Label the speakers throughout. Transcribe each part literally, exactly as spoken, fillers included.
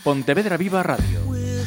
Speaker 1: Pontevedra Viva Radio.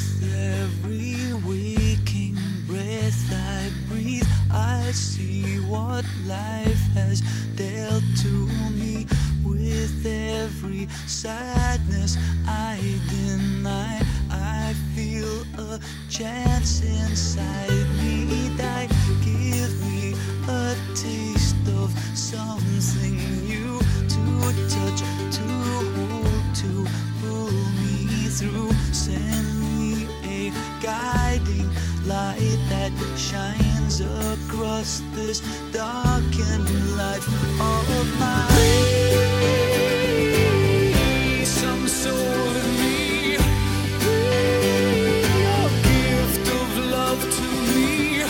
Speaker 2: Shines across this darkened life of mine. Some soul in me, a gift of love to me.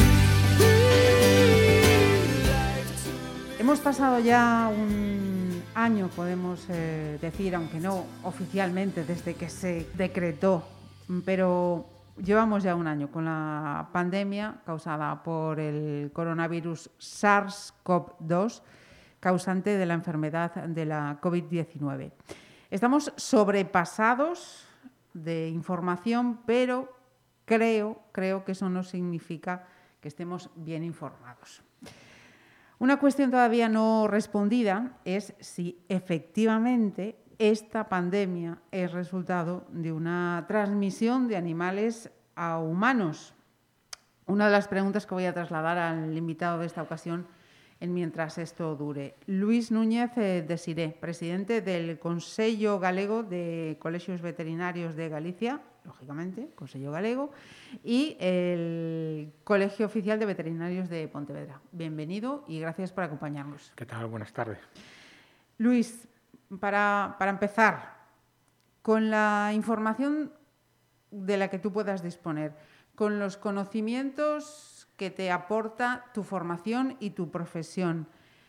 Speaker 3: Hemos pasado ya un año, podemos eh, decir, aunque no oficialmente desde que se decretó, pero llevamos ya un año con la pandemia causada por el coronavirus SARS-CoV dos, causante de la enfermedad de la COVID diecinueve. Estamos sobrepasados de información, pero creo, creo que eso no significa que estemos bien informados. Una cuestión todavía no respondida es si efectivamente esta pandemia es resultado de una transmisión de animales a humanos. Una de las preguntas que voy a trasladar al invitado de esta ocasión en mientras esto dure. Luis Núñez eh, Desiré, presidente del Consello Galego de Colexios Veterinarios de Galicia, lógicamente, Consello Galego, y el Colegio Oficial de Veterinarios de Pontevedra. Bienvenido y gracias por acompañarnos.
Speaker 4: ¿Qué tal? Buenas tardes.
Speaker 3: Luis, Para, para empezar, con la información de la que tú puedas disponer, con los conocimientos que te aporta tu formación y tu profesión,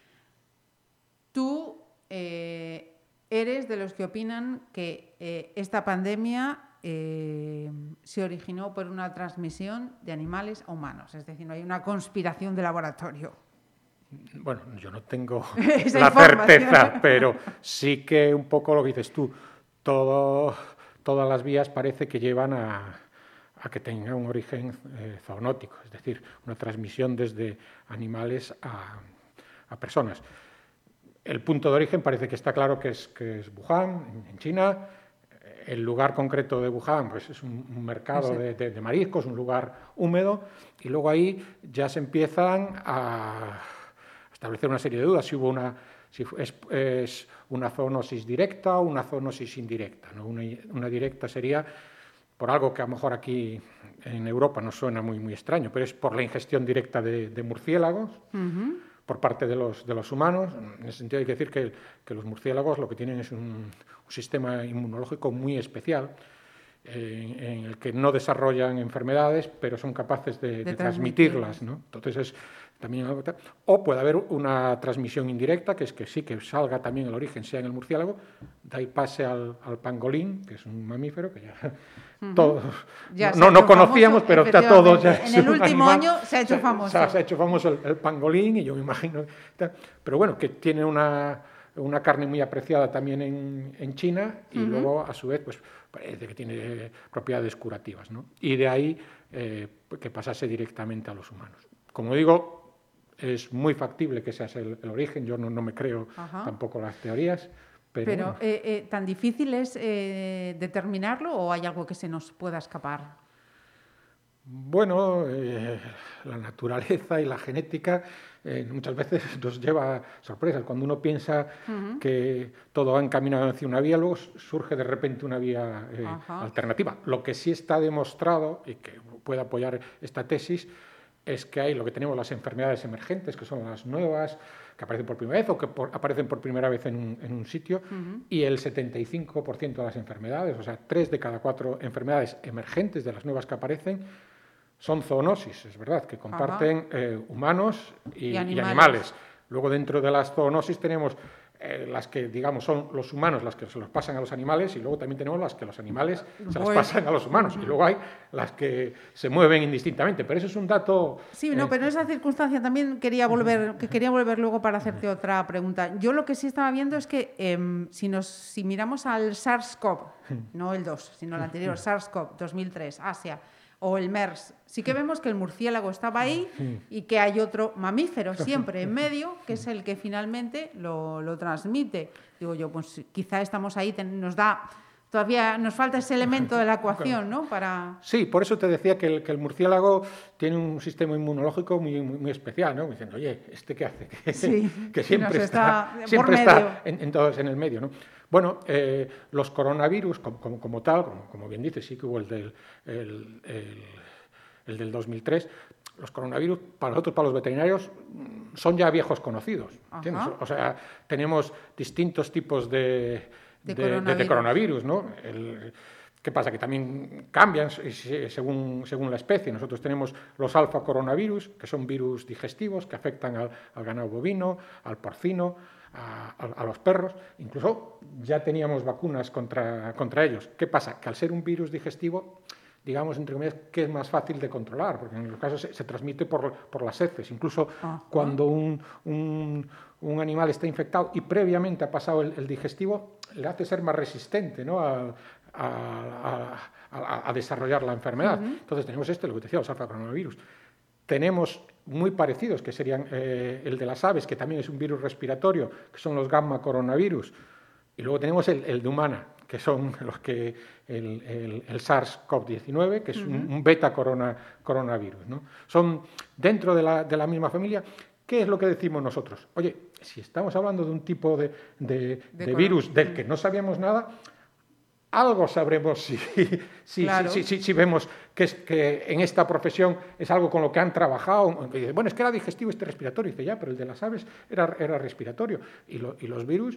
Speaker 3: tú eh, eres de los que opinan que eh, esta pandemia eh, se originó por una transmisión de animales a humanos, es decir, no hay una conspiración de laboratorio.
Speaker 4: Bueno, yo no tengo la certeza, pero sí que un poco lo que dices tú, todo, todas las vías parece que llevan a, a que tenga un origen eh, zoonótico, es decir, una transmisión desde animales a, a personas. El punto de origen parece que está claro que es, que es Wuhan, en China. El lugar concreto de Wuhan pues es un, un mercado sí. de, de, de mariscos, un lugar húmedo, y luego ahí ya se empiezan a establecer una serie de dudas si hubo una si es, es una zoonosis directa o una zoonosis indirecta, ¿no? Una, una directa sería por algo que a lo mejor aquí en Europa nos suena muy muy extraño, pero es por la ingestión directa de, de murciélagos uh-huh. por parte de los de los humanos. En ese sentido hay que decir que, que los murciélagos lo que tienen es un, un sistema inmunológico muy especial, eh, en el que no desarrollan enfermedades, pero son capaces de, de, de transmitirlas, ¿no? Entonces es también, o puede haber una transmisión indirecta, que es que sí, que salga también el origen, sea en el murciélago, de ahí pase al, al pangolín, que es un mamífero que ya uh-huh. todos ya no, no conocíamos, famoso, pero ya todos ya
Speaker 3: en el último animal, año se ha hecho famoso.
Speaker 4: Se, se ha hecho famoso el, el pangolín, y yo me imagino, pero bueno, que tiene una, una carne muy apreciada también en, en China, y uh-huh. luego a su vez pues parece que tiene propiedades curativas, ¿no? Y de ahí eh, que pasase directamente a los humanos. Como digo, es muy factible que ese sea el, el origen, yo no, no me creo Ajá. tampoco las teorías. Pero,
Speaker 3: pero eh, eh, ¿tan difícil es eh, determinarlo o hay algo que se nos pueda escapar?
Speaker 4: Bueno, eh, la naturaleza y la genética eh, muchas veces nos lleva a sorpresas. Cuando uno piensa uh-huh. que todo va encaminado hacia una vía, luego surge de repente una vía eh, alternativa. Lo que sí está demostrado, y que puede apoyar esta tesis, es que hay lo que tenemos las enfermedades emergentes, que son las nuevas, que aparecen por primera vez o que por, aparecen por primera vez en un, en un sitio, uh-huh. y el setenta y cinco por ciento de las enfermedades, o sea, tres de cada cuatro enfermedades emergentes de las nuevas que aparecen, son zoonosis, es verdad, que comparten eh, humanos y, y, animales. y animales. Luego, dentro de las zoonosis tenemos eh, las que, digamos, son los humanos las que se los pasan a los animales, y luego también tenemos las que los animales se las
Speaker 3: Pues,
Speaker 4: pasan a los humanos, y luego hay las que se mueven indistintamente, pero eso es un dato...
Speaker 3: Sí, no,
Speaker 4: eh,
Speaker 3: pero en esa circunstancia también quería volver, que quería volver luego para hacerte otra pregunta. Yo lo que sí estaba viendo es que eh, si, nos, si miramos al SARS-CoV, no el dos, sino el anterior, SARS-CoV dos mil tres, Asia, o el MERS, sí que vemos que el murciélago estaba ahí y que hay otro mamífero siempre en medio, que es el que finalmente lo, lo transmite. Digo yo, pues quizá estamos ahí, ten, nos da... Todavía nos falta ese elemento de la ecuación, ¿no? Para...
Speaker 4: Sí, por eso te decía que el, que el murciélago tiene un sistema inmunológico muy, muy, muy especial, ¿no? Diciendo, oye, ¿este qué hace? Que,
Speaker 3: sí,
Speaker 4: que siempre
Speaker 3: está,
Speaker 4: está, siempre está en, en, todos, en el medio, ¿no? Bueno, eh, los coronavirus, como, como, como tal, como, como bien dices, sí que hubo el del, el, el, el del dos mil tres, los coronavirus, para nosotros, para los veterinarios, son ya viejos conocidos. ¿Entiendes? O sea, tenemos distintos tipos de... De, de, coronavirus. de coronavirus, ¿no? El, ¿Qué pasa? Que también cambian según, según la especie. Nosotros tenemos los alfa coronavirus, que son virus digestivos que afectan al, al ganado bovino, al porcino, a, a, a los perros. Incluso ya teníamos vacunas contra, contra ellos. ¿Qué pasa? Que al ser un virus digestivo, digamos, entre comillas, que es más fácil de controlar, porque en los casos se, se transmite por, por las heces. Incluso ah, cuando un, un, un animal está infectado y previamente ha pasado el, el digestivo, le hace ser más resistente, ¿no? a, a, a, a desarrollar la enfermedad. Uh-huh. Entonces tenemos este, lo que te decía, los alfa coronavirus. Tenemos muy parecidos, que serían eh, el de las aves, que también es un virus respiratorio, que son los gamma coronavirus. Y luego tenemos el, el de humana, que son los que el, el, el SARS-CoV diecinueve, que es uh-huh. un, un beta corona, coronavirus, ¿no? Son dentro de la, de la misma familia. ¿Qué es lo que decimos nosotros? Oye, si estamos hablando de un tipo de, de, de, de virus del que no sabíamos nada, algo sabremos si, si, claro. si, si, si, si vemos que, es, que en esta profesión es algo con lo que han trabajado. Bueno, es que era digestivo este respiratorio. Y dice, ya, pero el de las aves era, era respiratorio. Y, lo, y los virus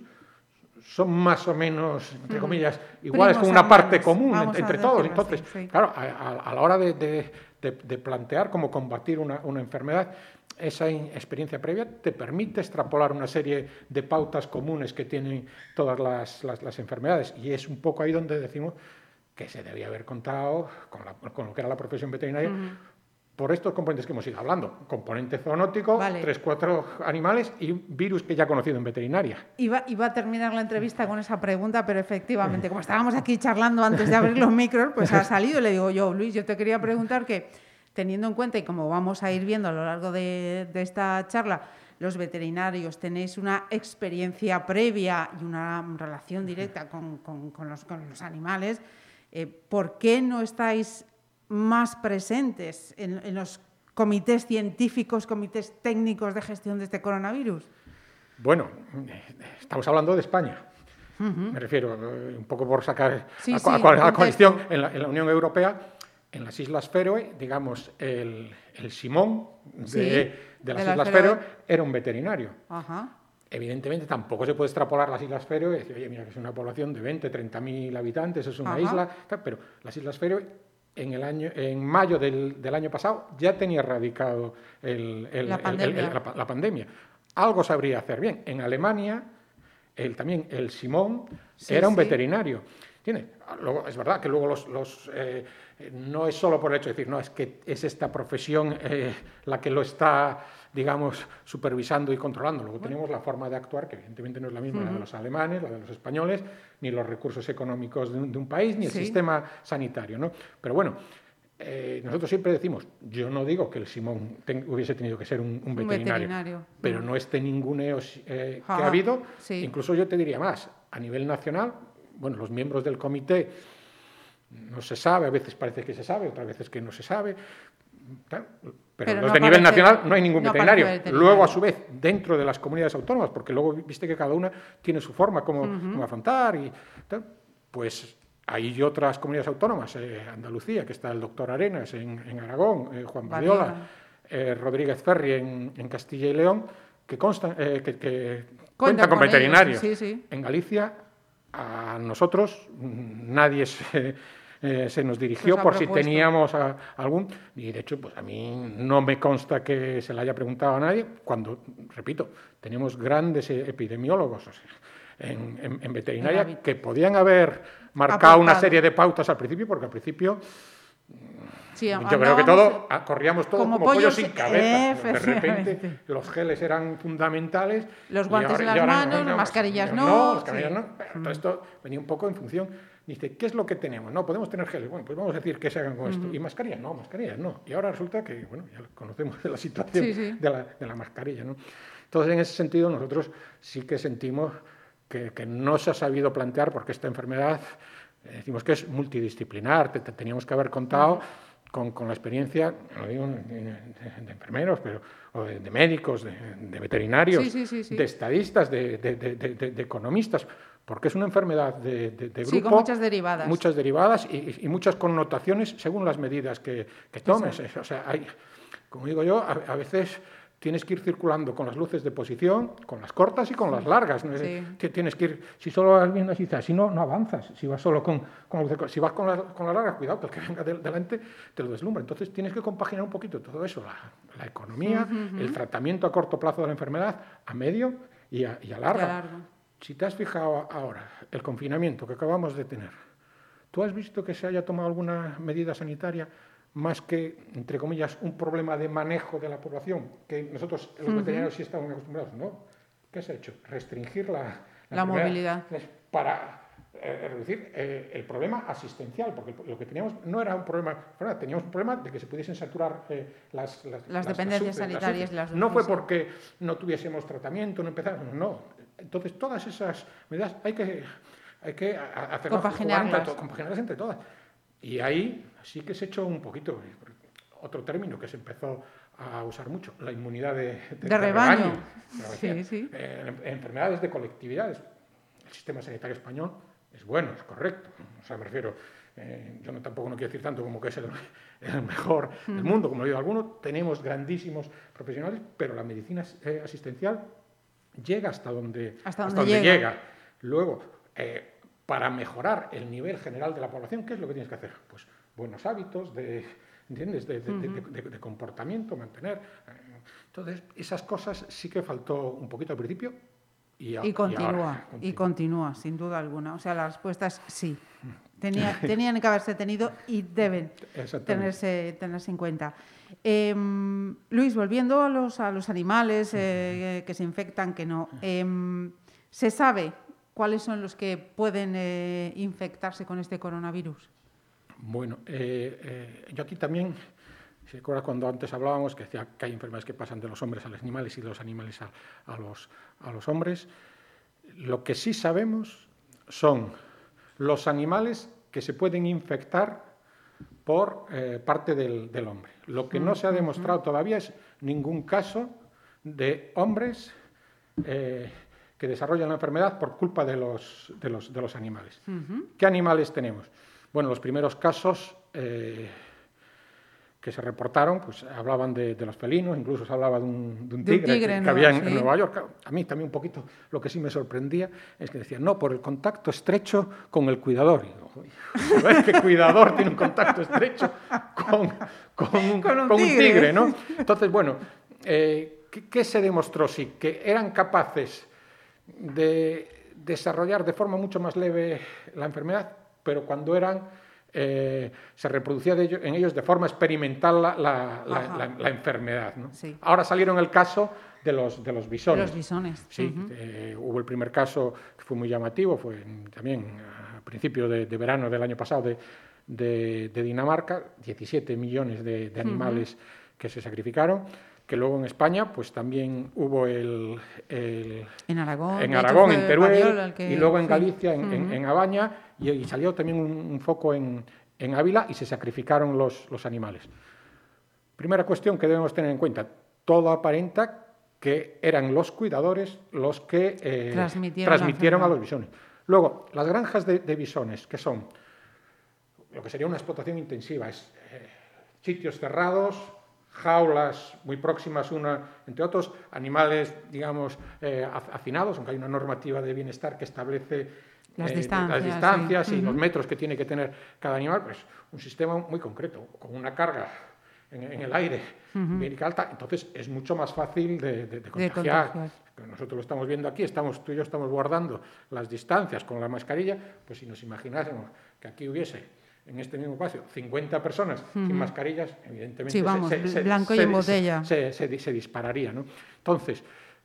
Speaker 4: son más o menos, entre comillas, iguales, con una parte común entre, entre todos. Entonces, así, sí. claro, a, a la hora de, de, de, de plantear cómo combatir una, una enfermedad, esa experiencia previa te permite extrapolar una serie de pautas comunes que tienen todas las, las, las enfermedades. Y es un poco ahí donde decimos que se debía haber contado con, la, con lo que era la profesión veterinaria, uh-huh. por estos componentes que hemos ido hablando. Componente zoonótico, vale. tres, cuatro animales y virus que ya he conocido en veterinaria.
Speaker 3: Iba, iba a terminar la entrevista con esa pregunta, pero efectivamente, como estábamos aquí charlando antes de abrir los micros, pues ha salido y le digo yo, Luis, yo te quería preguntar que, teniendo en cuenta, y como vamos a ir viendo a lo largo de, de esta charla, los veterinarios tenéis una experiencia previa y una relación directa con, con, con, los, con los animales, eh, ¿por qué no estáis más presentes en, en los comités científicos, comités técnicos de gestión de este coronavirus?
Speaker 4: Bueno, estamos hablando de España. Uh-huh. Me refiero, un poco por sacar sí, a, sí, a, a, a cuestión, en la, en la Unión Europea, en las Islas Feroe, digamos, el, el Simón de, sí, de las de Islas Feroe era un veterinario. Ajá. Evidentemente tampoco se puede extrapolar las Islas Feroe y decir, oye, mira, que es una población de veinte, treinta mil habitantes, es una Ajá. isla, pero las Islas Feroe en, el año, en mayo del, del año pasado ya tenía erradicado el, el,
Speaker 3: la, pandemia.
Speaker 4: El, el, la, la pandemia. Algo sabría hacer bien. En Alemania, el, también el Simón sí, era un sí. veterinario. ¿Entiendes? Luego, es verdad que luego los... los eh, no es solo por el hecho de decir, no, es que es esta profesión eh, la que lo está, digamos, supervisando y controlando. Luego tenemos la forma de actuar, que evidentemente no es la misma, uh-huh. la de los alemanes, la de los españoles, ni los recursos económicos de un, de un país, ni el sí. sistema sanitario, ¿no? Pero bueno, eh, nosotros siempre decimos, yo no digo que el Simón ten, hubiese tenido que ser un, un, veterinario, un veterinario, pero no este ninguneo eh, que ha habido. Sí. Incluso yo te diría más, a nivel nacional, bueno, los miembros del comité no se sabe, a veces parece que se sabe, otras veces que no se sabe, pero, pero los no de nivel nacional no hay ningún no veterinario. veterinario. Luego, a su vez, dentro de las comunidades autónomas, porque luego viste que cada una tiene su forma como, uh-huh. como afrontar, y tal, pues hay otras comunidades autónomas, eh, Andalucía, que está el doctor Arenas en, en Aragón, eh, Juan Badiola, eh, Rodríguez Ferri en, en Castilla y León, que, constan, eh, que, que cuentan con, con veterinarios. Sí, sí. En Galicia, a nosotros nadie se, eh, se nos dirigió por si teníamos a, algún... Y de hecho, pues a mí no me consta que se le haya preguntado a nadie, cuando, repito, tenemos grandes epidemiólogos, o sea, En, en, en veterinaria, que podían haber marcado
Speaker 3: apuntado
Speaker 4: una serie de pautas al principio, porque al principio
Speaker 3: sí,
Speaker 4: yo creo que todo, corríamos todos como, como pollos, pollos sin cabeza. De repente los geles eran fundamentales.
Speaker 3: Los guantes en las
Speaker 4: ahora,
Speaker 3: manos,
Speaker 4: no,
Speaker 3: las mascarillas no.
Speaker 4: No, las mascarillas
Speaker 3: sí.
Speaker 4: no. Pero todo esto venía un poco en función. Dice, ¿qué es lo que tenemos? No, podemos tener geles. Bueno, pues vamos a decir qué se hagan con esto. Uh-huh. Y mascarillas no, mascarillas no. Y ahora resulta que, bueno, ya conocemos de la situación
Speaker 3: sí, sí.
Speaker 4: De, la, de la mascarilla, ¿no? Entonces, en ese sentido, nosotros sí que sentimos Que, que no se ha sabido plantear, porque esta enfermedad, eh, decimos que es multidisciplinar, te, te teníamos que haber contado con, con la experiencia, no digo de, de, de enfermeros, pero, o de, de médicos, de, de veterinarios,
Speaker 3: sí, sí, sí, sí.
Speaker 4: de estadistas, de, de, de, de, de economistas, porque es una enfermedad de, de, de grupo.
Speaker 3: Sí, con muchas derivadas.
Speaker 4: Muchas derivadas y, y muchas connotaciones según las medidas que, que tomes. O sea, hay, como digo yo, a, a veces... Tienes que ir circulando con las luces de posición, con las cortas y con las largas. ¿No?
Speaker 3: Sí.
Speaker 4: Tienes que ir, si solo vas viendo así, si no, no avanzas. Si vas solo con, con luces, si vas con las con la largas, cuidado, que el que venga de, delante te lo deslumbra. Entonces tienes que compaginar un poquito todo eso, la, la economía, uh-huh. el tratamiento a corto plazo de la enfermedad, a medio y a, y a largo. Y a largo. Si te has fijado ahora, el confinamiento que acabamos de tener, ¿tú has visto que se haya tomado alguna medida sanitaria más que, entre comillas, un problema de manejo de la población, que nosotros, los uh-huh. veterinarios, sí estamos acostumbrados? No. ¿Qué se ha hecho? Restringir la,
Speaker 3: la, la movilidad.
Speaker 4: Para eh, reducir eh, el problema asistencial, porque lo que teníamos no era un problema, teníamos un problema de que se pudiesen saturar eh, las, las,
Speaker 3: las dependencias las, sanitarias.
Speaker 4: Las,
Speaker 3: las
Speaker 4: no fue porque no tuviésemos tratamiento, no empezamos, no. Entonces, todas esas medidas hay que, hay que hacerlas,
Speaker 3: compaginarlas.
Speaker 4: compaginarlas entre todas. Y ahí sí que se echó un poquito, otro término que se empezó a usar mucho, la inmunidad de, de,
Speaker 3: de,
Speaker 4: de
Speaker 3: rebaño.
Speaker 4: rebaño.
Speaker 3: Sí, sí.
Speaker 4: Eh, enfermedades de colectividades. El sistema sanitario español es bueno, es correcto. O sea, me refiero, eh, yo no, tampoco no quiero decir tanto como que es el, el mejor mm. del mundo, como lo digo alguno, tenemos grandísimos profesionales, pero la medicina eh, asistencial llega hasta donde,
Speaker 3: hasta
Speaker 4: hasta
Speaker 3: donde
Speaker 4: donde
Speaker 3: llega.
Speaker 4: llega. Luego, eh, para mejorar el nivel general de la población, ¿qué es lo que tienes que hacer? Pues buenos hábitos de, ¿entiendes? de, de, uh-huh. de, de, de comportamiento, mantener. Entonces, esas cosas sí que faltó un poquito al principio. Y, a,
Speaker 3: y, continúa,
Speaker 4: y, ahora,
Speaker 3: continúa, y continúa, sin duda alguna. O sea, la respuesta es sí. Tenía, tenían que haberse tenido y deben tenerse, tenerse en cuenta. Eh, Luis, volviendo a los, a los animales eh, que se infectan, que no, eh, ¿se sabe cuáles son los que pueden eh, infectarse con este coronavirus?
Speaker 4: Bueno, eh, eh, yo aquí también, ¿se acuerda cuando antes hablábamos que decía que hay enfermedades que pasan de los hombres a los animales y de los animales a, a, los, a los hombres? Lo que sí sabemos son los animales que se pueden infectar por eh, parte del, del hombre. Lo que no se ha demostrado todavía es ningún caso de hombres eh, que desarrollan la enfermedad por culpa de los, de los, de los animales. Uh-huh. ¿Qué animales tenemos? Bueno, los primeros casos eh, que se reportaron, pues hablaban de, de los felinos, incluso se hablaba de un, de un tigre, de un tigre que, que había en, sí. en Nueva York. A mí también un poquito lo que sí me sorprendía es que decían, no, por el contacto estrecho con el cuidador. Y digo, ¿sabes qué cuidador tiene un contacto estrecho con, con, un, con, un, con tigre. un tigre? ¿No? Entonces, bueno, eh, ¿qué, ¿qué se demostró? Sí, que eran capaces de desarrollar de forma mucho más leve la enfermedad, pero cuando eran, eh, se reproducía de ellos, en ellos de forma experimental la, la, la, la, la enfermedad, ¿no?
Speaker 3: Sí.
Speaker 4: Ahora salieron el caso de los, de los bisones.
Speaker 3: De los bisones.
Speaker 4: Sí, uh-huh. eh, hubo el primer caso que fue muy llamativo, fue también a principio de, de verano del año pasado de, de, de Dinamarca, diecisiete millones de, de animales uh-huh. que se sacrificaron. Que luego en España, pues también hubo el... el
Speaker 3: en Aragón,
Speaker 4: en, Aragón, en Teruel,
Speaker 3: que,
Speaker 4: y luego en
Speaker 3: sí.
Speaker 4: Galicia, en,
Speaker 3: uh-huh.
Speaker 4: en, en Abaña, y, y salió también un, un foco en, en Ávila y se sacrificaron los, los animales. Primera cuestión que debemos tener en cuenta, todo aparenta que eran los cuidadores los que eh,
Speaker 3: transmitieron,
Speaker 4: transmitieron a los bisones. Luego, las granjas de, de bisones, que son lo que sería una explotación intensiva, es eh, sitios cerrados, jaulas muy próximas una entre otros, animales, digamos, eh, hacinados, aunque hay una normativa de bienestar que establece
Speaker 3: Las
Speaker 4: eh,
Speaker 3: distancias,
Speaker 4: las distancias
Speaker 3: sí.
Speaker 4: y
Speaker 3: Uh-huh.
Speaker 4: los metros que tiene que tener cada animal, pues un sistema muy concreto, con una carga en, en el aire uh-huh. bien alta, entonces es mucho más fácil de, de, de contagiar. De contagiar. Nosotros lo estamos viendo aquí, estamos, tú y yo estamos guardando las distancias con la mascarilla, pues si nos imaginásemos que aquí hubiese en este mismo espacio cincuenta personas uh-huh. sin mascarillas, evidentemente
Speaker 3: sí, vamos,
Speaker 4: se, se,
Speaker 3: blanco
Speaker 4: se,
Speaker 3: y en botella.
Speaker 4: Se, se, se, se dispararía, ¿no? Entonces,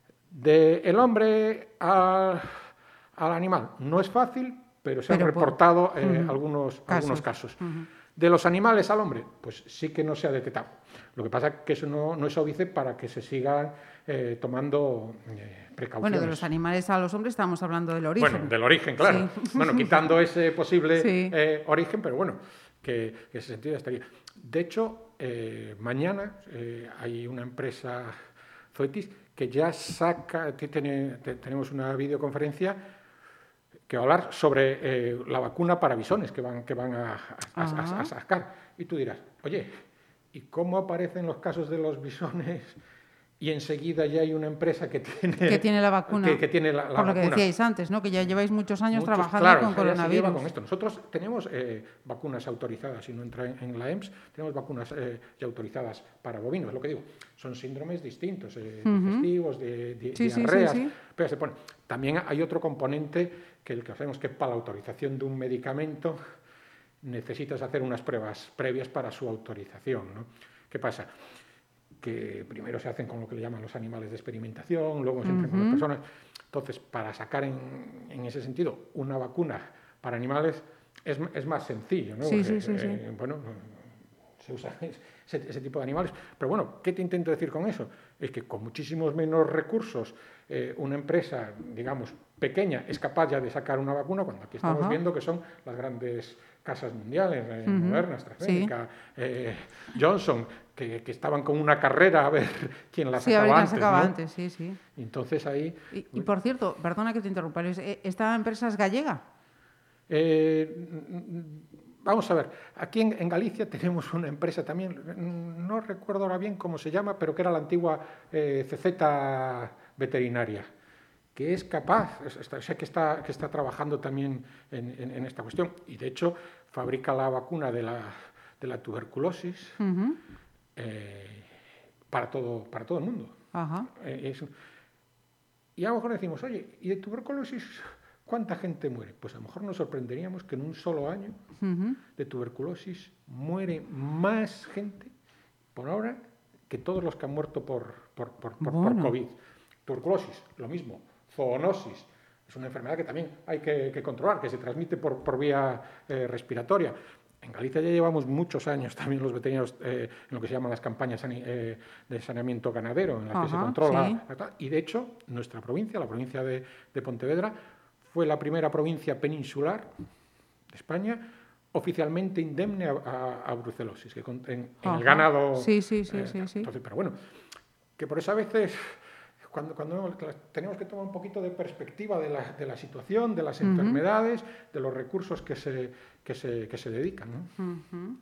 Speaker 4: del hombre al, al animal no es fácil, pero se pero han reportado por... eh, uh-huh. algunos casos. Algunos casos. Uh-huh. De los animales al hombre, pues sí que no se ha detectado. Lo que pasa es que eso no, no es óbice para que se sigan eh, tomando eh, precauciones.
Speaker 3: Bueno, de los animales a los hombres estamos hablando del origen.
Speaker 4: Bueno, del origen, claro. Sí. Bueno, quitando ese posible sí. eh, origen, pero bueno, que, que ese sentido estaría. De hecho, eh, mañana eh, hay una empresa, Zoetis, que ya saca, tiene, tenemos una videoconferencia que va a hablar sobre eh, la vacuna para bisones que van, que van a, a, a, a sacar. Y tú dirás, oye, ¿y cómo aparecen los casos de los bisones y enseguida ya hay una empresa que tiene,
Speaker 3: que tiene la vacuna?
Speaker 4: Que, que tiene la, la
Speaker 3: Por lo
Speaker 4: vacuna.
Speaker 3: que decíais antes, ¿no? Que ya lleváis muchos años muchos, trabajando
Speaker 4: claro,
Speaker 3: con coronavirus.
Speaker 4: Lleva con esto. Nosotros tenemos eh, vacunas autorizadas, si no entra en, en la E M S, tenemos vacunas eh, ya autorizadas para bovinos, es lo que digo. Son síndromes distintos, eh, uh-huh. digestivos, de, de
Speaker 3: sí,
Speaker 4: diarreas,
Speaker 3: sí, sí, sí.
Speaker 4: pero se pone. También hay otro componente que el que hacemos que para la autorización de un medicamento necesitas hacer unas pruebas previas para su autorización, ¿no? ¿Qué pasa? Que primero se hacen con lo que le llaman los animales de experimentación, luego se entran uh-huh. con las personas. Entonces, para sacar en, en ese sentido una vacuna para animales es, es más sencillo, ¿no?
Speaker 3: Sí,
Speaker 4: Porque,
Speaker 3: sí, sí, sí.
Speaker 4: Eh, bueno, se usa ese, ese tipo de animales. Pero bueno, ¿qué te intento decir con eso? Es que con muchísimos menos recursos, eh, una empresa, digamos, pequeña es capaz ya de sacar una vacuna, cuando aquí estamos uh-huh. viendo que son las grandes casas mundiales, eh, uh-huh. Moderna, AstraZeneca, sí. eh, Johnson, que, que estaban con una carrera a ver quién la
Speaker 3: sí,
Speaker 4: sacaba,
Speaker 3: a ver,
Speaker 4: antes,
Speaker 3: sacaba
Speaker 4: ¿no?
Speaker 3: antes. Sí, sí.
Speaker 4: Entonces ahí...
Speaker 3: Y, y por cierto, perdona que te interrumpa, ¿esta empresa es gallega?
Speaker 4: Eh, vamos a ver, aquí en, en Galicia tenemos una empresa también, no recuerdo ahora bien cómo se llama, pero que era la antigua eh, C Z Veterinaria, que es capaz, sé que está, que está trabajando también en, en, en esta cuestión, y de hecho fabrica la vacuna de la, de la tuberculosis uh-huh. eh, para, todo, para todo el mundo. Uh-huh. Eh, es, y a lo mejor decimos, oye, ¿y de tuberculosis cuánta gente muere? Pues a lo mejor nos sorprenderíamos que en un solo año uh-huh. de tuberculosis muere más gente por ahora que todos los que han muerto por, por, por, por, bueno. por COVID. Tuberculosis, lo mismo. Zoonosis, es una enfermedad que también hay que, que controlar, que se transmite por, por vía eh, respiratoria. En Galicia ya llevamos muchos años también los veterinarios eh, en lo que se llaman las campañas sani- eh, de saneamiento ganadero, en las Ajá, que se controla. Sí. Y de hecho, nuestra provincia, la provincia de, de Pontevedra, fue la primera provincia peninsular de España oficialmente indemne a, a, a brucelosis, que en, en el ganado...
Speaker 3: Sí, sí, sí,
Speaker 4: eh,
Speaker 3: sí, sí.
Speaker 4: Entonces, pero bueno, que por eso a veces... Cuando, cuando tenemos que tomar un poquito de perspectiva de la, de la situación, de las uh-huh. enfermedades, de los recursos que se, que se, que se dedican, ¿no?
Speaker 3: Uh-huh.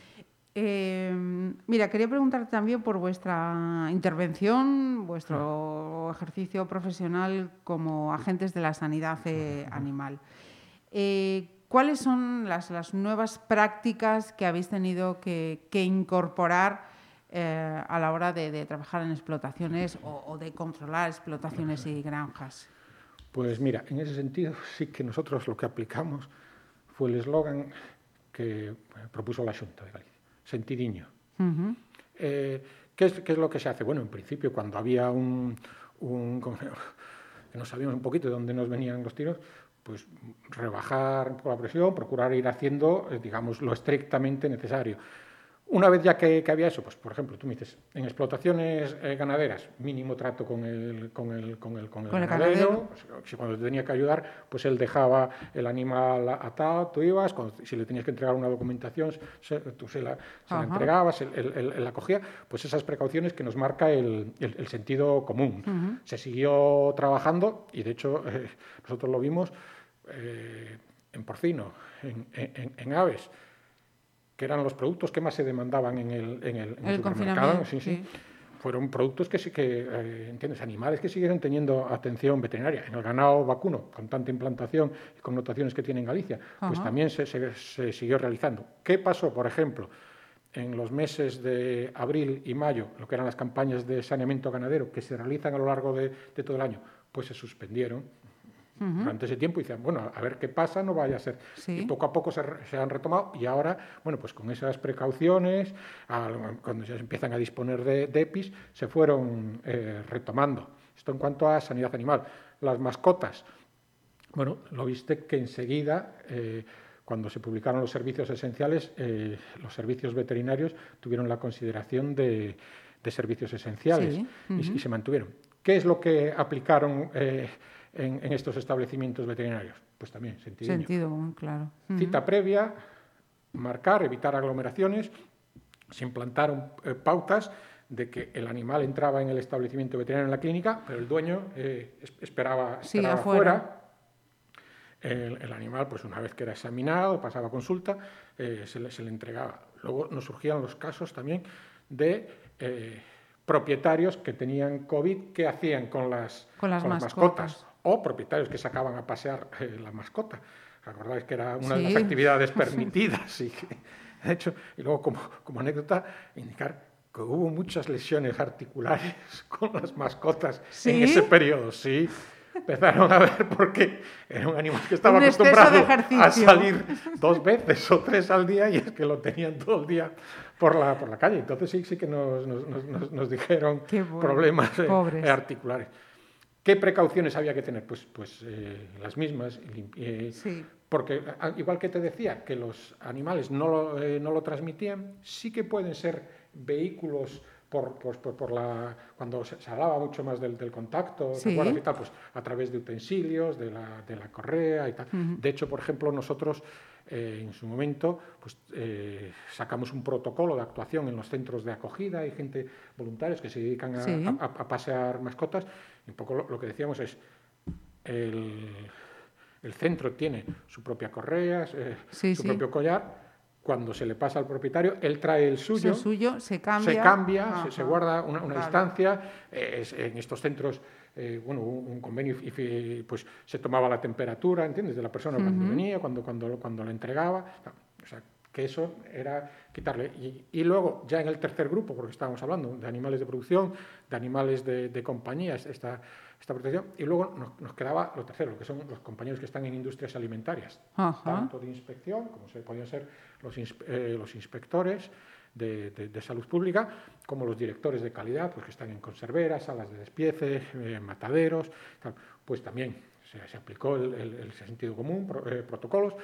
Speaker 3: Eh, mira, quería preguntarte también por vuestra intervención, vuestro uh-huh. ejercicio profesional como agentes de la sanidad eh, uh-huh. animal. Eh, ¿Cuáles son las, las nuevas prácticas que habéis tenido que, que incorporar Eh, a la hora de, de trabajar en explotaciones o, o de controlar explotaciones y granjas?
Speaker 4: Pues mira, en ese sentido sí que nosotros lo que aplicamos fue el eslogan que propuso la Xunta de Galicia, sentidiño. Uh-huh. Eh, ¿qué, es, ¿Qué es lo que se hace? Bueno, en principio cuando había un, un que no sabíamos un poquito de dónde nos venían los tiros, pues rebajar un poco la presión, procurar ir haciendo, digamos, lo estrictamente necesario. Una vez ya que, que había eso, pues por ejemplo, tú me dices, en explotaciones eh, ganaderas, mínimo trato con el, con el, con el, con el,
Speaker 3: ¿Con el
Speaker 4: ganadero.
Speaker 3: ganadero?
Speaker 4: Pues, si cuando te tenía que ayudar, pues él dejaba el animal atado, tú ibas, cuando, si le tenías que entregar una documentación, se, tú se la, se la entregabas, él, él, él, él la cogía, pues esas precauciones que nos marca el, el, el sentido común. Uh-huh. Se siguió trabajando y de hecho eh, nosotros lo vimos eh, en porcino, en, en, en aves, que eran los productos que más se demandaban en el, en el, en el,
Speaker 3: el
Speaker 4: supermercado. Sí,
Speaker 3: sí.
Speaker 4: sí. fueron productos que sí que, eh, ¿entiendes? Animales que siguieron teniendo atención veterinaria. En el ganado vacuno, con tanta implantación y connotaciones que tiene en Galicia, uh-huh. pues también se, se, se siguió realizando. ¿Qué pasó, por ejemplo, en los meses de abril y mayo, lo que eran las campañas de saneamiento ganadero, que se realizan a lo largo de, de todo el año? Pues se suspendieron uh-huh. durante ese tiempo y decían, bueno, a ver qué pasa, no vaya a ser. Sí. Y poco a poco se, se han retomado y ahora, bueno, pues con esas precauciones, al, cuando se empiezan a disponer de, de EPIs, se fueron eh, retomando. Esto en cuanto a sanidad animal. Las mascotas, bueno, lo viste que enseguida... Eh, Cuando se publicaron los servicios esenciales, eh, los servicios veterinarios tuvieron la consideración de, de servicios esenciales sí. uh-huh. y, y se mantuvieron. ¿Qué es lo que aplicaron eh, en, en estos establecimientos veterinarios? Pues también sentido.
Speaker 3: Sentido, claro. Uh-huh.
Speaker 4: Cita previa, marcar, evitar aglomeraciones. Se implantaron eh, pautas de que el animal entraba en el establecimiento veterinario en la clínica, pero el dueño eh, esperaba, esperaba
Speaker 3: sí, afuera.
Speaker 4: fuera. El, el animal, pues una vez que era examinado, pasaba consulta, eh, se, le, se le entregaba. Luego nos surgían los casos también de eh, propietarios que tenían COVID, ¿qué hacían con las,
Speaker 3: con las,
Speaker 4: con las
Speaker 3: mascotas.
Speaker 4: mascotas? O propietarios que sacaban a pasear eh, la mascota. ¿Recordáis que era una sí. de las actividades permitidas? Y que, de hecho, y luego como, como anécdota, indicar que hubo muchas lesiones articulares con las mascotas ¿Sí? en ese periodo, sí. Empezaron a ver porque era un animal que estaba
Speaker 3: un
Speaker 4: acostumbrado a salir dos veces o tres al día y es que lo tenían todo el día por la, por la calle. Entonces sí, sí que nos, nos, nos, nos dijeron bueno. problemas eh, articulares. ¿Qué precauciones había que tener? Pues, pues eh, las mismas. Eh, sí. Porque igual que te decía que los animales no lo, eh, no lo transmitían, sí que pueden ser vehículos... Por, por, por, por la, cuando se, se hablaba mucho más del, del contacto, sí. y tal, pues a través de utensilios, de la, de la correa y tal. Uh-huh. De hecho, por ejemplo, nosotros eh, en su momento pues, eh, sacamos un protocolo de actuación en los centros de acogida. Hay gente, voluntarios, que se dedican a, sí. a, a pasear mascotas. Y un poco lo, lo que decíamos es, el, el centro tiene su propia correa, eh, sí, su sí. propio collar. Cuando se le pasa al propietario, él trae el suyo,
Speaker 3: el suyo se cambia,
Speaker 4: se, cambia se, se guarda una, una claro. distancia. Eh, es, en estos centros, eh, bueno, un, un convenio, y, y, pues se tomaba la temperatura, ¿entiendes?, de la persona uh-huh. cuando venía, cuando, cuando, cuando la entregaba. O sea, que eso era quitarle. Y, y luego, ya en el tercer grupo, porque estábamos hablando de animales de producción, de animales de, de compañía, esta, esta protección, y luego nos, nos quedaba lo tercero, que son los compañeros que están en industrias alimentarias, uh-huh. tanto de inspección, como se podían ser los, eh, los inspectores de, de, de salud pública, como los directores de calidad, pues que están en conserveras, salas de despiece, eh, mataderos, tal. Pues también se, se aplicó el, el, el sentido común, pro, eh, protocolos,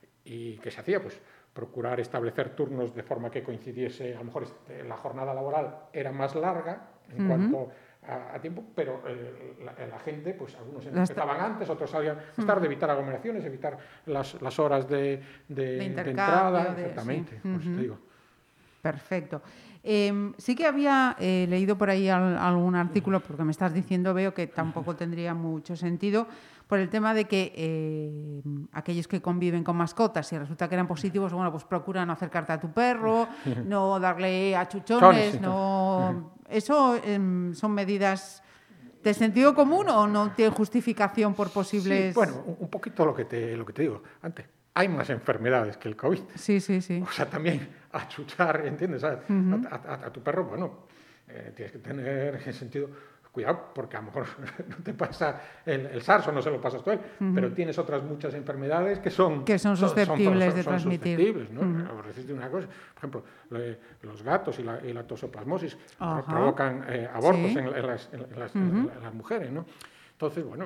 Speaker 4: y ¿qué se hacía? Pues procurar establecer turnos de forma que coincidiese, a lo mejor este, la jornada laboral era más larga en uh-huh. cuanto a, a tiempo, pero eh, la, la gente, pues algunos empezaban antes, otros salían más tarde, uh-huh. evitar aglomeraciones, evitar las, las horas de, de, de, de entrada, de, exactamente, sí. pues uh-huh. te digo.
Speaker 3: Perfecto. Eh, sí que había eh, leído por ahí al, algún artículo, porque me estás diciendo, veo que tampoco tendría mucho sentido, por el tema de que eh, aquellos que conviven con mascotas, si resulta que eran positivos, bueno, pues procura no acercarte a tu perro, no darle achuchones, no... ¿Eso eh, son medidas de sentido común o no tiene justificación por posibles...?
Speaker 4: Sí, bueno, un poquito lo que te, lo que te digo antes. Hay más enfermedades que el COVID.
Speaker 3: Sí, sí, sí.
Speaker 4: O sea, también achuchar, ¿entiendes? ¿Sabes? Uh-huh. a, a, a tu perro, bueno, eh, tienes que tener en sentido... Cuidado, porque a lo mejor no te pasa el, el SARS o no se lo pasas tú a él, uh-huh. pero tienes otras muchas enfermedades que son...
Speaker 3: Que son susceptibles son, son, son,
Speaker 4: de
Speaker 3: son transmitir.
Speaker 4: Susceptibles, ¿no? Uh-huh. Por decirte una cosa, por ejemplo, los gatos y la, y la tosoplasmosis uh-huh. provocan eh, abortos ¿Sí? en, en, las, en, las, uh-huh. en, en las mujeres, ¿no? Entonces, bueno,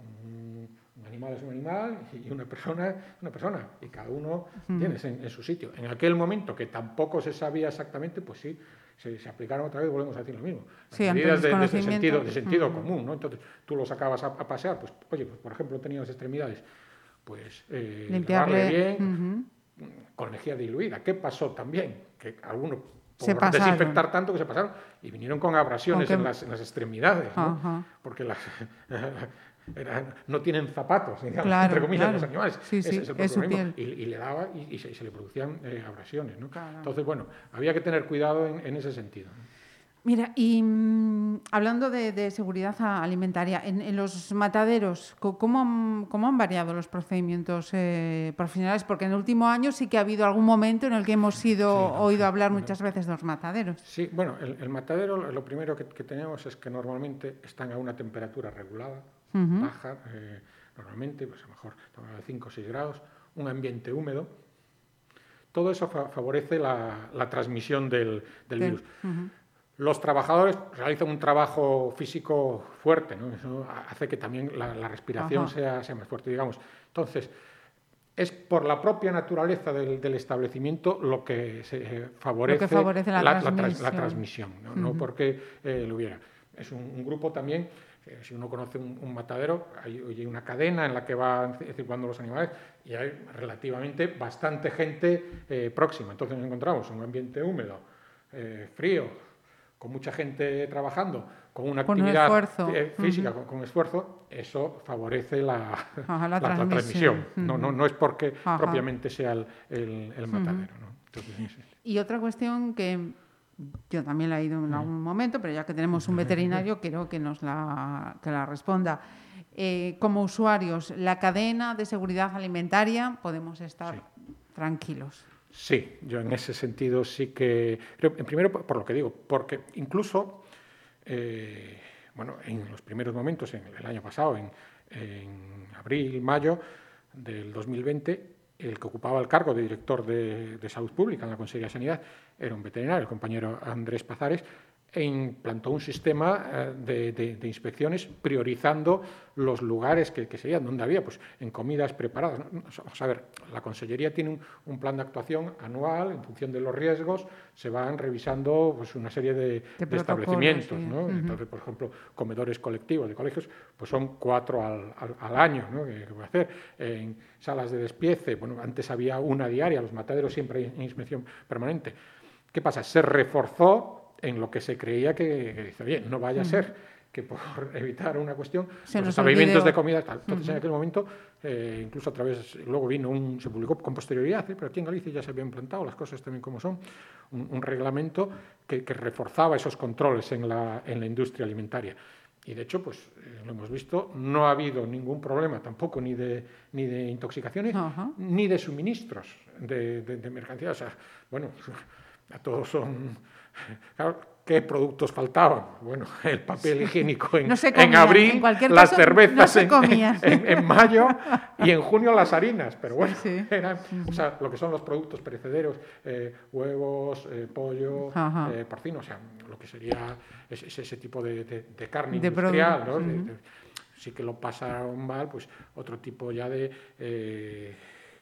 Speaker 4: un animal es un animal y una persona es una persona, y cada uno uh-huh. tiene en, en su sitio. En aquel momento que tampoco se sabía exactamente, pues sí, Se, se aplicaron otra vez, volvemos a decir lo mismo.
Speaker 3: Sí,
Speaker 4: medidas de, de, de sentido, de sentido uh-huh. común, ¿no? Entonces, tú lo sacabas a, a pasear, pues, oye, pues, por ejemplo, tenía las extremidades, pues, eh,
Speaker 3: limpiarle
Speaker 4: bien,
Speaker 3: uh-huh.
Speaker 4: con energía diluida. ¿Qué pasó también? Que algunos, por
Speaker 3: se
Speaker 4: desinfectar tanto, que se pasaron, y vinieron con abrasiones ¿Con en, las, en las extremidades, ¿no? Uh-huh. Porque las... Era, no tienen zapatos, digamos, claro, entre comillas,
Speaker 3: claro.
Speaker 4: los animales.
Speaker 3: Sí, sí,
Speaker 4: Ese es el
Speaker 3: es su
Speaker 4: piel. Y, y le daba y, y, se, y se le producían eh, abrasiones, ¿no? Claro. Entonces, bueno, había que tener cuidado en, en ese sentido, ¿no?
Speaker 3: Mira, y mmm, hablando de, de seguridad alimentaria, en, en los mataderos, ¿cómo han, cómo han variado los procedimientos eh, profesionales? Porque en el último año sí que ha habido algún momento en el que hemos sido, sí, no, oído hablar bueno, muchas veces de los mataderos.
Speaker 4: Sí, bueno, el, el matadero, lo primero que, que tenemos es que normalmente están a una temperatura regulada, uh-huh. baja, eh, normalmente, pues a lo mejor a cinco o seis grados, un ambiente húmedo. Todo eso fa favorece la, la transmisión del, del sí. virus. Uh-huh. Los trabajadores realizan un trabajo físico fuerte, ¿no? Eso hace que también la, la respiración sea, sea más fuerte, digamos. Entonces, es por la propia naturaleza del, del establecimiento lo que se favorece,
Speaker 3: lo que favorece la,
Speaker 4: la,
Speaker 3: transmisión.
Speaker 4: La, la transmisión, ¿no? Uh-huh. No porque eh, lo hubiera. Es un, un grupo también, eh, si uno conoce un, un matadero, hay, hay una cadena en la que van circulando los animales y hay relativamente bastante gente eh, próxima. Entonces nos encontramos en un ambiente húmedo, eh, frío, con mucha gente trabajando, con una
Speaker 3: con
Speaker 4: actividad
Speaker 3: esfuerzo.
Speaker 4: Eh, física, uh-huh. con, con esfuerzo, eso favorece la,
Speaker 3: Ajá, la,
Speaker 4: la transmisión. La transmisión. Uh-huh. no, no, no es porque Ajá. propiamente sea el, el, el matadero. Uh-huh. ¿no? Entonces, sí, sí.
Speaker 3: Y otra cuestión que yo también la he ido en algún momento, pero ya que tenemos un veterinario, quiero que nos la, que la responda. Eh, como usuarios, la cadena de seguridad alimentaria, podemos estar sí. tranquilos.
Speaker 4: Sí, yo en ese sentido sí que... Creo, primero, por, por lo que digo, porque incluso, eh, bueno, en los primeros momentos, en el año pasado, en, en abril, mayo del dos mil veinte, el que ocupaba el cargo de director de, de Salud Pública en la Consejería de Sanidad era un veterinario, el compañero Andrés Pazares, e implantó un sistema de, de, de inspecciones priorizando los lugares que, que serían donde había, pues en comidas preparadas. Vamos a ver, la Consellería tiene un, un plan de actuación anual en función de los riesgos, se van revisando pues una serie de, de, de establecimientos, sí. ¿no? Uh-huh. Entonces, por ejemplo, comedores colectivos de colegios, pues son cuatro al, al, al año, ¿no? Que, que puede hacer. En salas de despiece, bueno, antes había una diaria, los mataderos siempre hay inspección permanente. ¿Qué pasa? Se reforzó en lo que se creía que, que dice, bien, no vaya a ser que por evitar una cuestión, se los establecimientos de comida, tal. Entonces, uh-huh. en aquel momento, eh, incluso a través, luego vino un, se publicó con posterioridad, ¿eh? Pero aquí en Galicia ya se había implantado las cosas también como son, un, un reglamento que, que reforzaba esos controles en la, en la industria alimentaria. Y de hecho, pues eh, lo hemos visto, no ha habido ningún problema tampoco ni de, ni de intoxicaciones, uh-huh. ni de suministros de, de, de mercancía. O sea, bueno, a todos son... Claro, ¿qué productos faltaban? Bueno, el papel higiénico en, no comía, en abril, en las caso, cervezas no en, en, en mayo y en junio las harinas, pero bueno, sí, sí. Eran, o sea, lo que son los productos perecederos, eh, huevos, eh, pollo, eh, porcino, o sea, lo que sería ese, ese tipo de, de, de carne de industrial, ¿no? Uh-huh. de, de, sí que lo pasaron mal, pues otro tipo ya de, eh,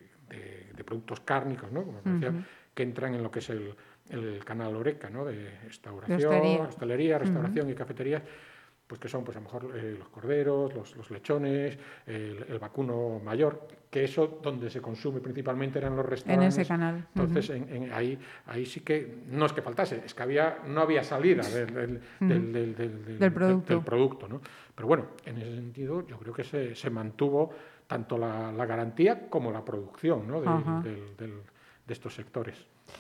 Speaker 4: de, de productos cárnicos, ¿no? Como decía, uh-huh. que entran en lo que es el el canal Oreca, ¿no? De restauración, de hostelería, hostelería restauración uh-huh. y cafeterías, pues que son pues a lo mejor eh, los corderos, los, los lechones, el, el vacuno mayor, que eso donde se consume principalmente eran los restaurantes.
Speaker 3: En ese canal.
Speaker 4: Entonces, uh-huh. en, en, ahí, ahí sí que, no es que faltase, es que había, no había salida del, del, uh-huh. del, del, del, del,
Speaker 3: del producto,
Speaker 4: del producto, ¿no? Pero bueno, en ese sentido yo creo que se, se mantuvo tanto la, la garantía como la producción, ¿no? de, uh-huh. del, del, de estos sectores.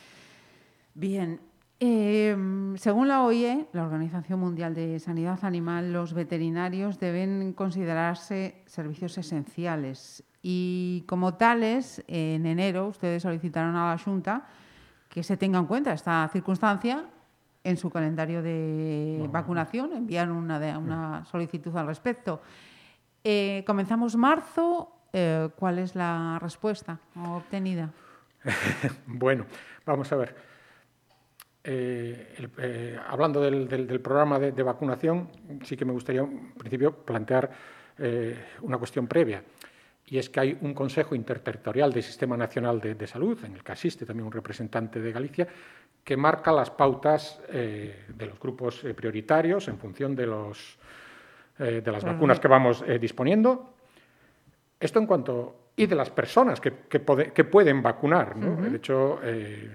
Speaker 3: Bien, eh, según la O I E, la Organización Mundial de Sanidad Animal, los veterinarios deben considerarse servicios esenciales y como tales, en enero ustedes solicitaron a la Xunta que se tenga en cuenta esta circunstancia en su calendario de bueno, vacunación, enviaron una, de, una solicitud al respecto. Eh, comenzamos marzo, eh, ¿cuál es la respuesta obtenida?
Speaker 4: Bueno, vamos a ver. Eh, el, eh, hablando del, del, del programa de, de vacunación, sí que me gustaría, en principio, plantear eh, una cuestión previa. Y es que hay un Consejo Interterritorial del Sistema Nacional de, de Salud, en el que asiste también un representante de Galicia, que marca las pautas eh, de los grupos eh, prioritarios en función de, los, eh, de las uh-huh. vacunas que vamos eh, disponiendo. Esto en cuanto... y de las personas que, que, pode, que pueden vacunar, ¿no? Uh-huh. De hecho... Eh,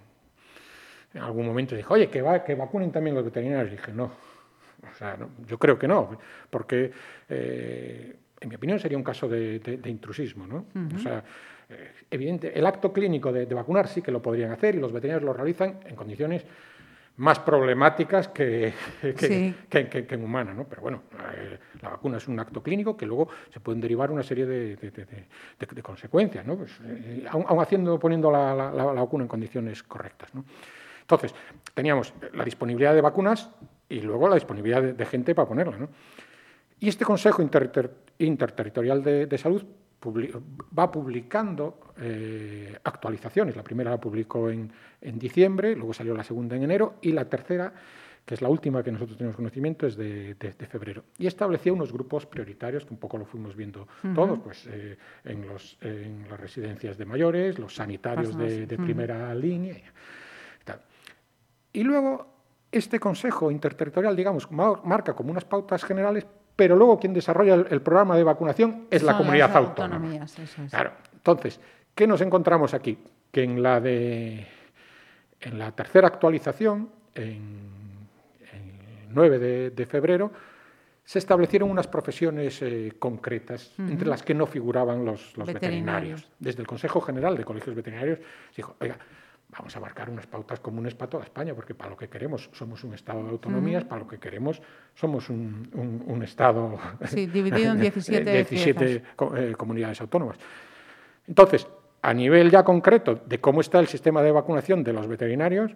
Speaker 4: en algún momento dije, oye, que, va, que vacunen también los veterinarios. Y dije, no, o sea, no, yo creo que no, porque, eh, en mi opinión, sería un caso de, de, de intrusismo, ¿no? Uh-huh. O sea, eh, evidente, el acto clínico de, de vacunar sí que lo podrían hacer y los veterinarios lo realizan en condiciones más problemáticas que, que,
Speaker 3: sí.
Speaker 4: que, que, que en humana, ¿no? Pero bueno, eh, la vacuna es un acto clínico que luego se pueden derivar una serie de, de, de, de, de consecuencias, ¿no? Pues, eh, aun, aun haciendo, poniendo la, la, la vacuna en condiciones correctas, ¿no? Entonces, teníamos la disponibilidad de vacunas y luego la disponibilidad de, de gente para ponerla, ¿no? Y este Consejo Inter, Interterritorial de, de Salud publi, va publicando eh, actualizaciones. La primera la publicó en, en diciembre, luego salió la segunda en enero y la tercera, que es la última que nosotros tenemos conocimiento, es de, de, de febrero. Y establecía unos grupos prioritarios, que un poco lo fuimos viendo uh-huh. todos, pues eh, en, los, en las residencias de mayores, los sanitarios de, de primera uh-huh. línea y tal. Y luego este Consejo Interterritorial, digamos, marca como unas pautas generales, pero luego quien desarrolla el, el programa de vacunación es Son la comunidad autónoma. Eso es. Claro. Entonces, ¿qué nos encontramos aquí? Que en la, de, en la tercera actualización, en, en el nueve de, de febrero, se establecieron unas profesiones eh, concretas, uh-huh. entre las que no figuraban los, los veterinarios. veterinarios. Desde el Consejo General de Colegios Veterinarios se dijo, oiga, vamos a marcar unas pautas comunes para toda España, porque para lo que queremos somos un Estado de autonomías, uh-huh. para lo que queremos somos un, un, un Estado
Speaker 3: sí, dividido en diecisiete,
Speaker 4: diecisiete eh, comunidades autónomas. Entonces, a nivel ya concreto de cómo está el sistema de vacunación de los veterinarios,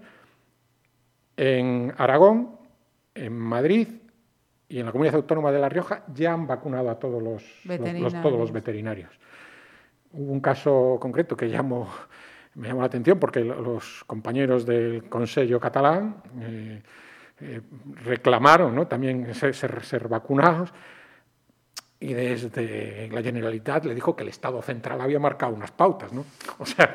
Speaker 4: en Aragón, en Madrid y en la Comunidad Autónoma de La Rioja ya han vacunado a todos los, los, los, todos los veterinarios. Hubo un caso concreto que llamo... Me llamó la atención porque los compañeros del Consejo catalán eh, eh, reclamaron, ¿no?, también ser, ser, ser vacunados, y desde la Generalitat le dijo que el Estado central había marcado unas pautas, ¿no? O sea,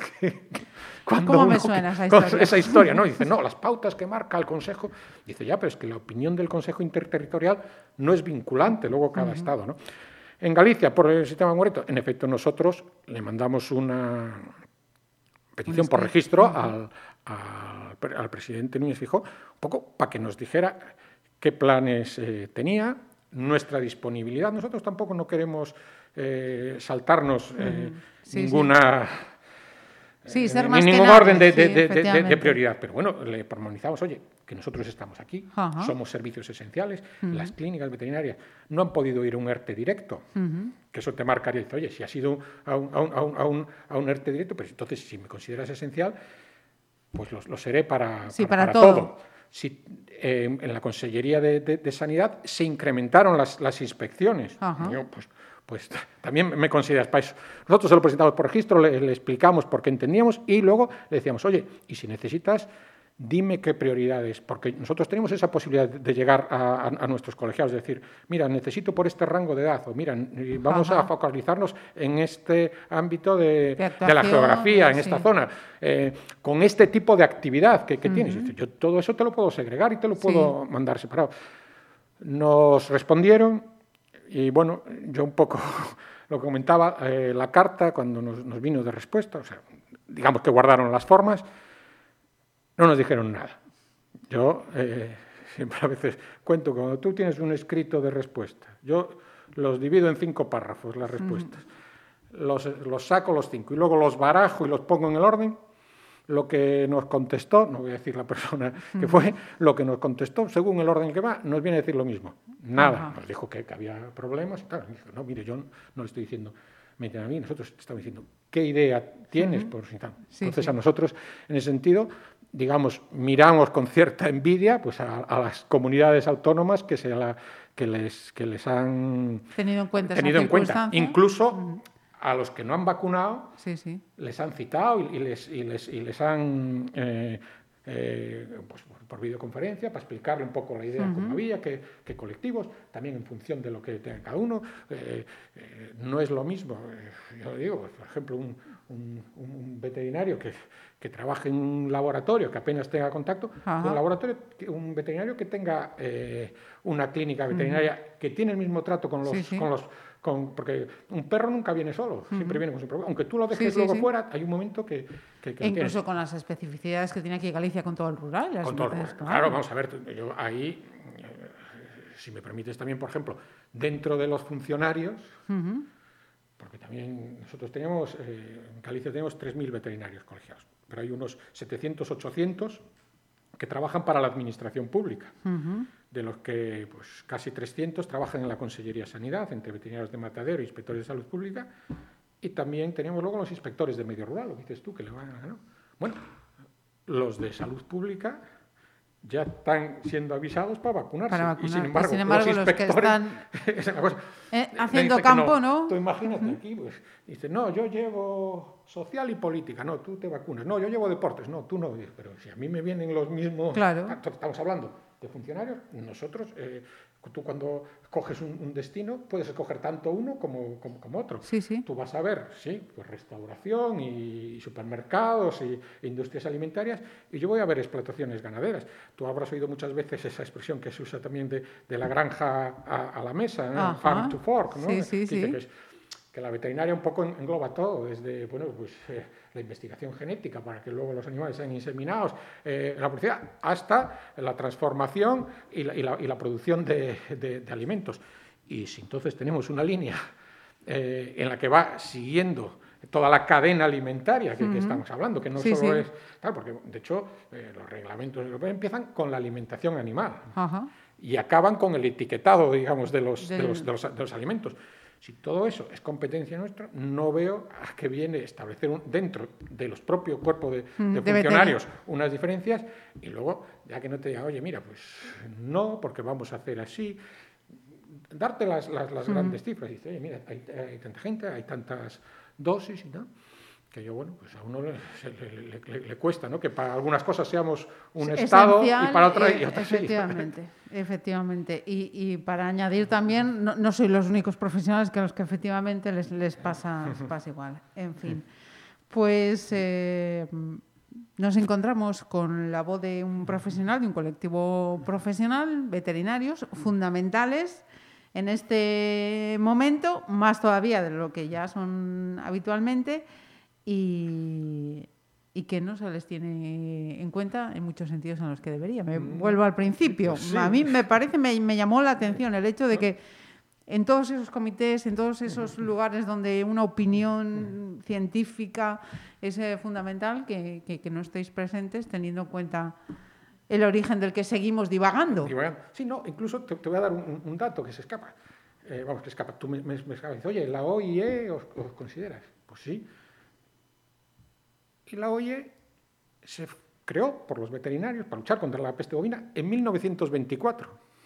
Speaker 4: cuando
Speaker 3: ¿cómo
Speaker 4: uno,
Speaker 3: me suena esa historia?
Speaker 4: Esa historia, ¿no? Dice, no, las pautas que marca el Consejo, dice, ya, pero es que la opinión del Consejo Interterritorial no es vinculante luego cada uh-huh. Estado, ¿no? En Galicia, por el sistema Moreto, en efecto, nosotros le mandamos una petición por registro al, al, al presidente Núñez Feijóo, un poco para que nos dijera qué planes eh, tenía, nuestra disponibilidad. Nosotros tampoco no queremos eh, saltarnos eh, mm, sí, ninguna...
Speaker 3: Sí. Sí, ser
Speaker 4: eh,
Speaker 3: más
Speaker 4: ningún
Speaker 3: que
Speaker 4: orden
Speaker 3: nadie,
Speaker 4: de,
Speaker 3: sí,
Speaker 4: de, de, de prioridad. Pero bueno, le formalizamos, oye, que nosotros estamos aquí, uh-huh. somos servicios esenciales, uh-huh. las clínicas veterinarias no han podido ir a un ERTE directo, uh-huh. que eso te marcaría, dice, oye, si has ido a un, a un, a un, a un, a un ERTE directo, pues entonces si me consideras esencial, pues lo, lo seré para,
Speaker 3: sí,
Speaker 4: para,
Speaker 3: para,
Speaker 4: para todo.
Speaker 3: todo.
Speaker 4: Si, eh, en la Consellería de, de, de Sanidad se incrementaron las, las inspecciones. Uh-huh. Yo, pues, pues también me consideras para eso. Nosotros se lo presentamos por registro, le, le explicamos por qué entendíamos y luego le decíamos, oye, y si necesitas, dime qué prioridades, porque nosotros tenemos esa posibilidad de llegar a, a, a nuestros colegiados, es decir, mira, necesito por este rango de edad, o mira, vamos Ajá. a focalizarnos en este ámbito de, de, de la geografía, en sí. esta zona, eh, con este tipo de actividad que, que uh-huh. tienes. Yo todo eso te lo puedo segregar y te lo puedo sí. mandar separado. Nos respondieron y, bueno, yo un poco lo comentaba, eh, la carta, cuando nos, nos vino de respuesta, o sea, digamos que guardaron las formas, no nos dijeron nada. Yo eh, siempre a veces cuento, cuando tú tienes un escrito de respuesta, yo los divido en cinco párrafos, las respuestas. Mm. Los, los saco los cinco y luego los barajo y los pongo en el orden. Lo que nos contestó, no voy a decir la persona que fue, lo que nos contestó, según el orden que va, nos viene a decir lo mismo. Nada. Ajá. Nos dijo que, que había problemas y tal. Y dijo, no, mire, yo no, no le estoy diciendo, me a mí, nosotros estamos diciendo, ¿qué idea tienes? Uh-huh. Por si tal. Sí, Entonces, sí. a nosotros, en ese sentido, digamos, miramos con cierta envidia pues a, a las comunidades autónomas que, se la, que, les, que les han
Speaker 3: tenido en cuenta,
Speaker 4: tenido en cuenta. Incluso uh-huh. a los que no han vacunado,
Speaker 3: sí, sí.
Speaker 4: les han citado y, y, les, y, les, y les han, eh, eh, pues, por videoconferencia, para explicarle un poco la idea uh-huh. cómo había, qué, qué colectivos, también en función de lo que tenga cada uno. Eh, eh, no es lo mismo, eh, yo digo, por ejemplo, un, un, un veterinario que, que trabaje en un laboratorio, que apenas tenga contacto, uh-huh. un laboratorio, un veterinario que tenga eh, una clínica veterinaria uh-huh. que tiene el mismo trato con los... Sí, sí. Con los Con, porque un perro nunca viene solo, uh-huh. siempre viene con su problema. Aunque tú lo dejes sí, sí, luego sí. fuera, hay un momento que... que, que
Speaker 3: e incluso tienes. Con las especificidades que tiene aquí Galicia con todo el rural. Las
Speaker 4: con todo el rural. Claro. claro, vamos a ver, yo ahí, eh, si me permites también, por ejemplo, dentro de los funcionarios, uh-huh. porque también nosotros tenemos, eh, en Galicia tenemos tres mil veterinarios colegiados, pero hay unos setecientos, ochocientos que trabajan para la administración pública,
Speaker 3: Uh-huh.
Speaker 4: de los que pues, casi trescientos trabajan en la Consellería de Sanidad, entre veterinarios de matadero e inspectores de salud pública, y también tenemos luego los inspectores de medio rural, lo que dices tú, que le van a... ¿no? Bueno, los de salud pública ya están siendo avisados para vacunarse.
Speaker 3: Para vacunar.
Speaker 4: Y sin embargo,
Speaker 3: y sin embargo
Speaker 4: los
Speaker 3: los
Speaker 4: inspectores...
Speaker 3: que están
Speaker 4: es una cosa,
Speaker 3: eh,
Speaker 4: me
Speaker 3: haciendo
Speaker 4: dice que
Speaker 3: campo, ¿no?
Speaker 4: Tú imagínate uh-huh. aquí, pues, dice, no, yo llevo social y política, no, tú te vacunas. No, yo llevo deportes, no, tú no. Pero si a mí me vienen los mismos...
Speaker 3: Claro.
Speaker 4: Estamos hablando de funcionarios, nosotros... Eh, tú cuando coges un, un destino puedes escoger tanto uno como, como, como otro.
Speaker 3: Sí, sí.
Speaker 4: Tú vas a ver, sí, pues restauración y, y supermercados y industrias alimentarias, y yo voy a ver explotaciones ganaderas. Tú habrás oído muchas veces esa expresión que se usa también de, de la granja a, a la mesa, ¿no? Farm to fork, ¿no?
Speaker 3: Sí, sí, sí.
Speaker 4: Que, es, que la veterinaria un poco engloba todo, desde bueno, pues, eh, la investigación genética para que luego los animales sean inseminados, eh, la publicidad, hasta la transformación y la, y la, y la producción de, de, de alimentos. Y si entonces tenemos una línea eh, en la que va siguiendo toda la cadena alimentaria que, uh-huh. que estamos hablando, que no sí, solo sí. es... Claro, porque de hecho eh, los reglamentos europeos empiezan con la alimentación animal uh-huh. y acaban con el etiquetado, digamos, de los, Del... de los, de los, de los alimentos. Si todo eso es competencia nuestra, no veo a qué viene establecer un, dentro de los propios cuerpos de, de, de funcionarios tener. unas diferencias y luego, ya que no te diga, oye, mira, pues no, porque vamos a hacer así, darte las, las, las uh-huh. grandes cifras. Y dice, oye, mira, hay, hay tanta gente, hay tantas dosis y tal, que yo, bueno, pues a uno le, le, le, le, le cuesta, ¿no? Que para algunas cosas seamos un es Estado y para otras...
Speaker 3: Eh, y otras efectivamente, sí. efectivamente. Y, y para añadir también, no, no soy los únicos profesionales que a los que efectivamente les, les pasa, les pasa igual. En fin, pues eh, nos encontramos con la voz de un profesional, de un colectivo profesional, veterinarios, fundamentales en este momento, más todavía de lo que ya son habitualmente, Y, y que no se les tiene en cuenta en muchos sentidos en los que debería. Me vuelvo al principio. Sí. A mí me parece, me, me llamó la atención el hecho de que en todos esos comités, en todos esos lugares donde una opinión científica es eh, fundamental, que, que, que no estéis presentes teniendo en cuenta el origen del que seguimos divagando.
Speaker 4: Sí, no, incluso te, te voy a dar un, un dato que se escapa. Eh, vamos, que escapa. Tú me, me, me escapas y dices, oye, ¿la O I E os, os consideras? Pues sí. Y la O I E se creó por los veterinarios para luchar contra la peste bovina en mil novecientos veinticuatro.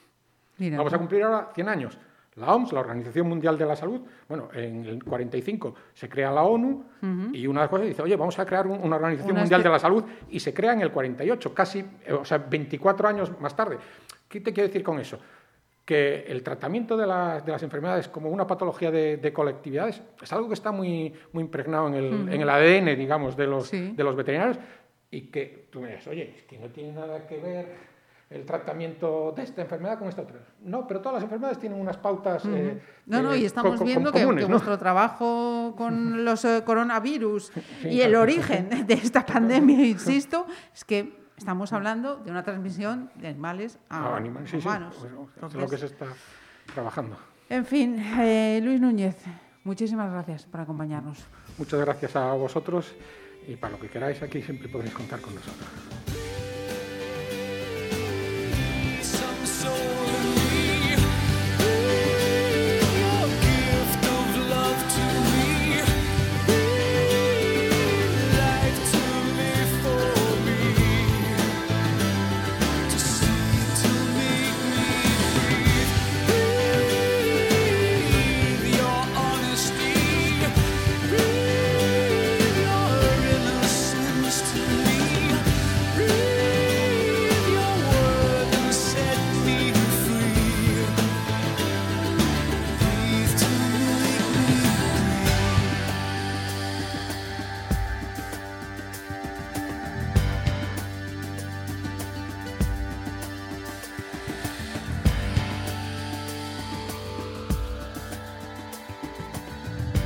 Speaker 4: Mira, Vamos a cumplir ahora cien años. La O M S, la Organización Mundial de la Salud, bueno, en el cuarenta y cinco se crea la ONU uh-huh. y una de las cosas dice, oye, vamos a crear un, una Organización una Mundial espe- de la Salud, y se crea en el cuarenta y ocho, casi, o sea, veinticuatro años más tarde. ¿Qué te quiero decir con eso? Que el tratamiento de, la, de las enfermedades como una patología de, de colectividades es algo que está muy, muy impregnado en el, uh-huh. en el A D N, digamos, de los, sí. de los veterinarios, y que tú me dices, oye, es que no tiene nada que ver el tratamiento de esta enfermedad con esta otra. No, pero todas las enfermedades tienen unas pautas uh-huh. eh,
Speaker 3: No, no,
Speaker 4: eh,
Speaker 3: y estamos
Speaker 4: co-
Speaker 3: viendo
Speaker 4: co- comunes,
Speaker 3: que, que
Speaker 4: ¿no?
Speaker 3: vuestro trabajo con los eh, coronavirus
Speaker 4: sí,
Speaker 3: y el origen de esta pandemia, insisto, es que estamos hablando de una transmisión de animales a, a animales, sí, humanos.
Speaker 4: Sí, bueno, Entonces, es lo que se está trabajando.
Speaker 3: En fin, eh, Luis Núñez, muchísimas gracias por acompañarnos.
Speaker 4: Muchas gracias a vosotros, y para lo que queráis aquí siempre podéis contar con nosotros.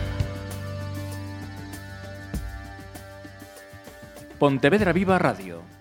Speaker 1: Pontevedra Viva Radio.